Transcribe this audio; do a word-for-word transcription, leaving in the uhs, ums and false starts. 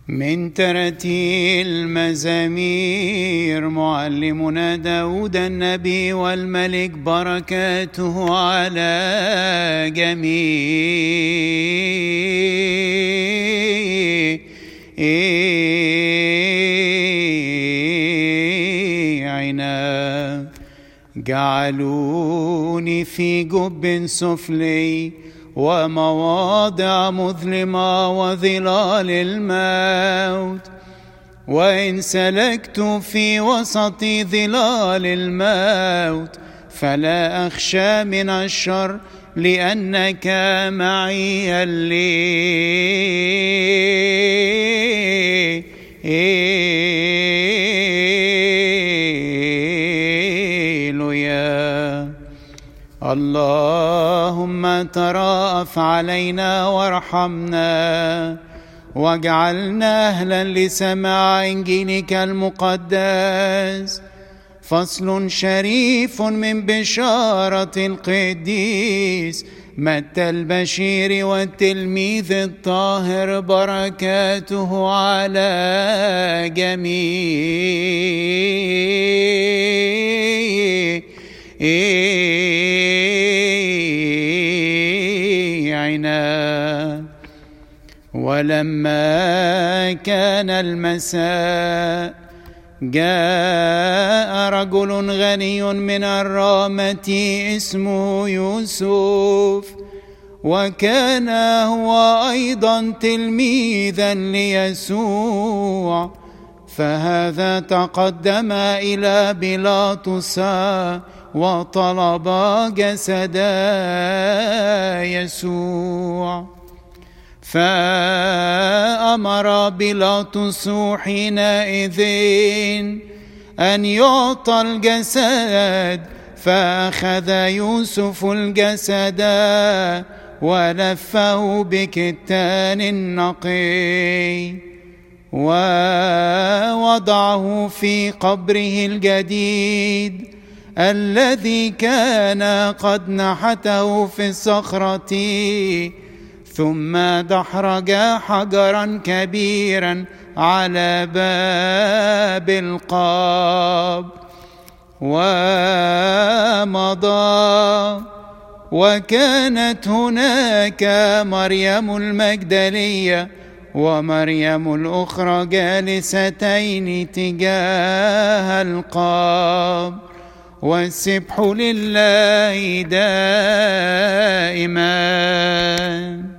من ترتيل المزامير معلمنا داود النبي والملك بركاته على جميعنا. جعلوني في جب سفلي ومواضع مظلمة وظلال الموت، وإن سلكت في وسط ظلال الموت فلا أخشى من الشر، لأنك معي الليل. اللهم ترأف علينا وارحمنا، واجعلنا أهلا لسماع إنجيلك المقدس. فصل شريف من بشارة القديس متى البشير والتلميذ الطاهر، بركاته على جميعنا. ولما كان المساء جاء رجل غني من الرامة اسمه يوسف، وكان هو أيضا تلميذا ليسوع. فهذا تقدم إلى بيلاطس وطلب جسد يسوع، فأمر بيلاطس حينئذ أن يعطى الجسد. فأخذ يوسف الجسد ولفه بكتان نقي، ووضعه في قبره الجديد الذي كان قد نحته في الصخرة. ثم دحرج حجرا كبيرا على باب القبر ومضى. وكانت هناك مريم المجدلية ومريم الأخرى جالستين تجاه القبر، والسبح لله دائما.